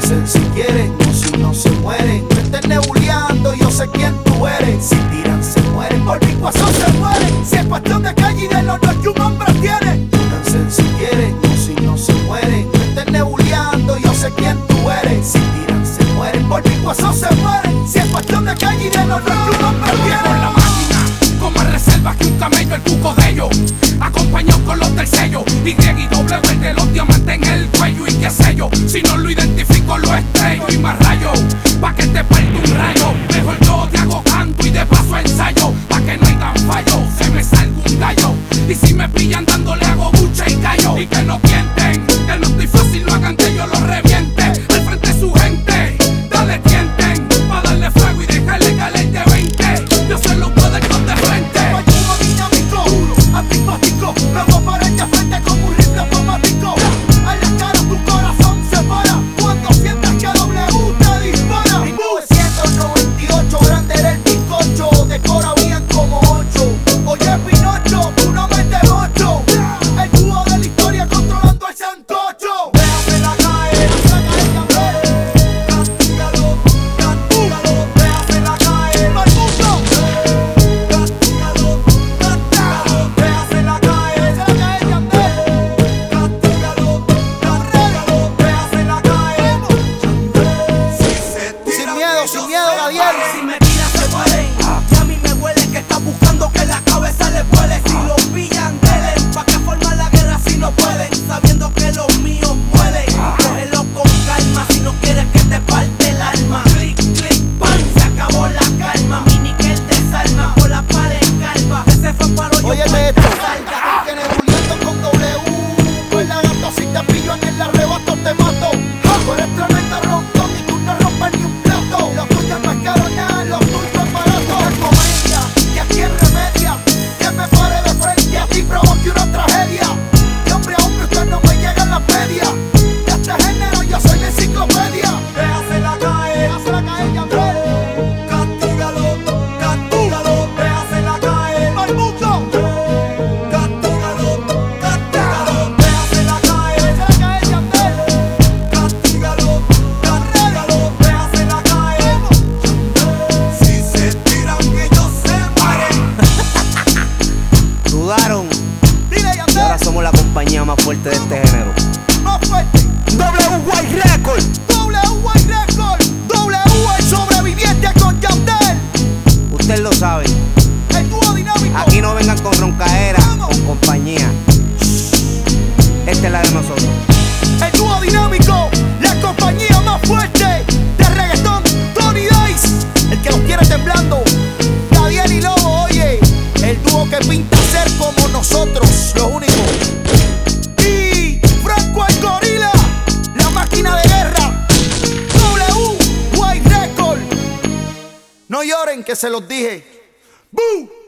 Dancen si quieren o si no se mueren. No estén nebuleando, yo sé quién tú eres. Si tiran se mueren, por picuazo se mueren. Si es cuestión de calle y del honor que un hombre tiene. Dancen si quieren o si no se mueren. No estén nebuleando, yo sé quién tú eres. Si tiran se mueren, por picuazo se mueren. Si es cuestión de calle y del honor que un hombre tiene. Con la máquina, con más reservas que un camello, el cuco de ellos. Acompañado con los del sello, Y y W de los diamantes en el cuello. Y qué sé yo, si no lo identifico lo estrello. Y más rayo, pa' que te parte un rayo. Mejor yo te hago canto y de paso ensayo. Pa' que no haya fallo, se me salga un gallo. Y si me pillan dándole hago bucha y callo. Y que no tienten, que no estoy fácil, lo hagan que yo lo reviente. Al frente de su gente, dale tienten. Pa' darle fuego y dejarle caer de 20. Yo se lo puedo de frente. Dúo dinámico, antipático. Luego para ella frente como un rifle automático. A la cara tu corazón se para cuando sientas que W te dispara. 1998, grande era el bizcocho. Decora bien como 8. Oye Pinocho, tú no metes 8. El dúo de la historia controlando el sancocho. Déjasela caer, castígalo, castígalo. Déjasela caer, mal mundo. Castígalo, castígalo. Déjasela caer, Yandel. Castígalo, castígalo. Déjasela caer. Sin miedo, Gabriel. Si me tiran se mueren. Y a mí me huele que están buscando que la cabeza les vuele. Si los pillan, delen. ¿Pa' qué formar la guerra si no pueden? Sabiendo que los míos mueren. Cógelo con calma si no quieres que te parte el alma. Clic, clic, pan, se acabó la calma. Mi níquel desarma por la pared calva. Ese fue palo yo. Óyeme esto, que nebuleando con W. Pues lagarto, si te pillo en el arrebato te mato. Tú eres tremenda rompón y tú no rompes ni un plato. Lo tuyo no es caro nada, lo tuyo es barato. Es comedia, y aquí es remedia. Que me pare de frente a ti provoque una tragedia. De hombre a hombre usted no me llega en la media. De este género yo soy la enciclopedia. Déjasela caer, Yandel. Castígalo, castígalo. Déjasela caer, mal mundo. Castígalo, castígalo. Déjasela caer, Yandel. Castígalo, castígalo. Déjasela caer. Si se tiran ellos se mueren. Dudaron Dile, y Yandel. ahora somos la compañía más fuerte de este género. Más fuerte. W Record. W Record. W el sobreviviente con Yandel. Usted lo sabe. El dúo dinámico. Aquí no vengan con roncaera, con compañía. Esta es la de nosotros. El dúo dinámico. La compañía más fuerte de reggaetón. Tony Dice. El que los quiere temblando. Gabriel y Lobo, oye. El dúo que pinta ser como nosotros. Los únicos. Y Franco el Gorila. La máquina de guerra. W Record. No lloren que se los dije. ¡Boo!